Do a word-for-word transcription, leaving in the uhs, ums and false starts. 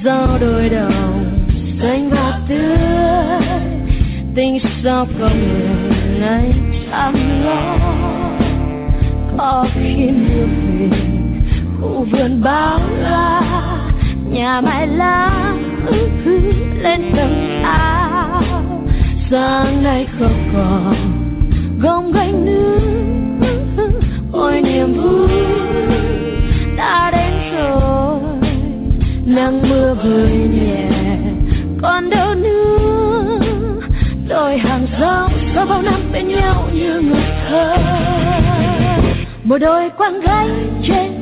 gió đôi đồng xanh và tươi, tình sao không người này chăm lo. Có khi mưa về khu vườn bao la, nhà mái lá lên tầng cao. Sáng nay không còn gồng gánh nữa, ôi niềm vui đã đến rồi. Nắng mưa vơi nhẹ còn đâu nữa, đôi hàng rong sau bao năm bên nhau như người thơ. Một đôi quang gánh trên